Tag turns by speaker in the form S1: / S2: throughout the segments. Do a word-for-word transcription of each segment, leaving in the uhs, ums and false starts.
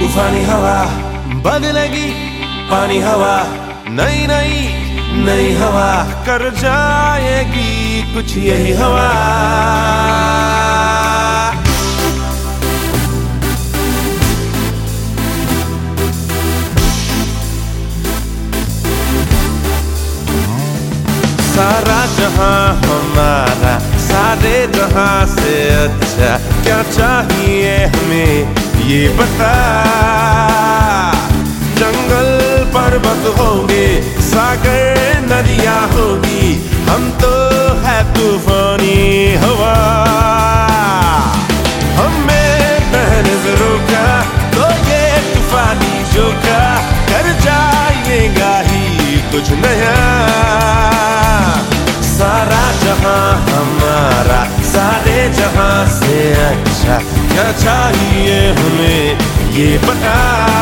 S1: तूफानी हवा बदलेगी पानी हवा, नई नई नई हवा कर जाएगी कुछ यही हवा। सारा जहां हमारा सारे जहां से अच्छा, क्या चाहिए हमें ये बता। जंगल पर्वत होंगे, सागर नदियां होगी, हम तो है तूफानी हवा। हमें पहले से रोका तो ये तूफानी झोंका कर जाएगा ही कुछ नया। सारा जहां हमारा सारे जहां से अच्छा, क्या चाहिए हमें ये बता।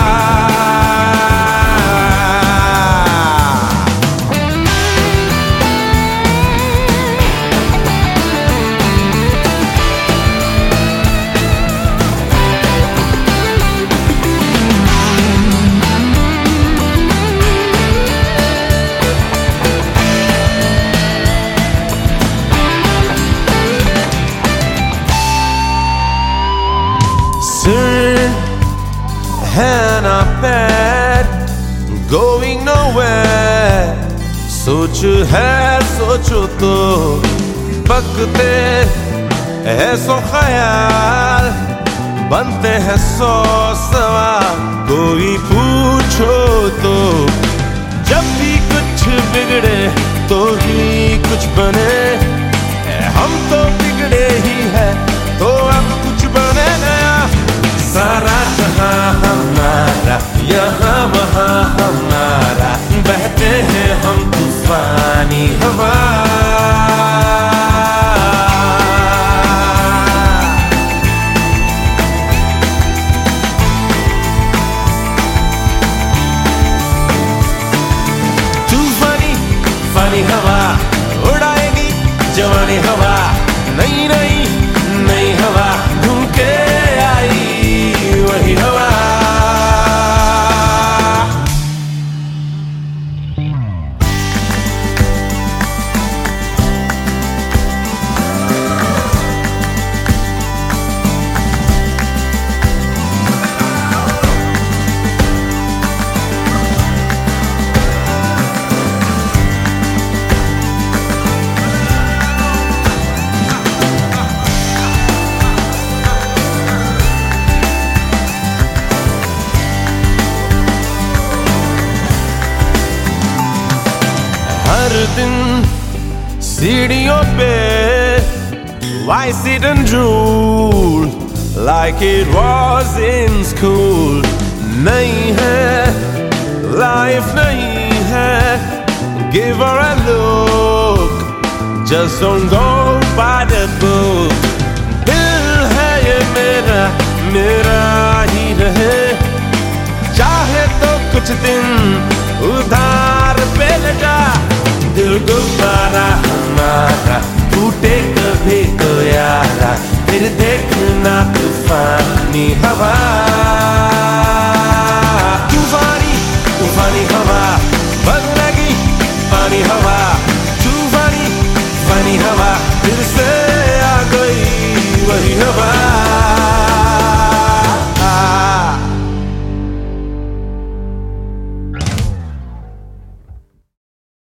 S1: है ना पैर going nowhere, सोच है सोचो तो पकते है सौ ख्याल, बनते हैं सौ सवाल कोई पूछो तो। जब भी कुछ बिगड़े तो ही कुछ बने, हम तो बिगड़े ही है तो अब कुछ बने नया। सारा जहां हमारा यहाँ वहाँ हमारा, बहते हैं हम तूफानी हवा। तूफानी फानी हवा उड़ाएगी जवानी हवा, नई नई नई हवा घूम के आई वही हवा। हर दिन सीढ़ियों पे why sit and drool like it was in school। नहीं है लाइफ नहीं है, give her a look, just don't go by the book। दिल है ये मेरा मेरा ही रहे, चाहे तो कुछ दिन उधार पे लगा। दिल गुब्बारा हमारा टूटे कभी तो यारा, फिर देखना तूफानी हवा। तूफानी तूफानी हवा बदलेगी पानी हवा, तूफानी पानी हवा फिर से आ गई वही हवा।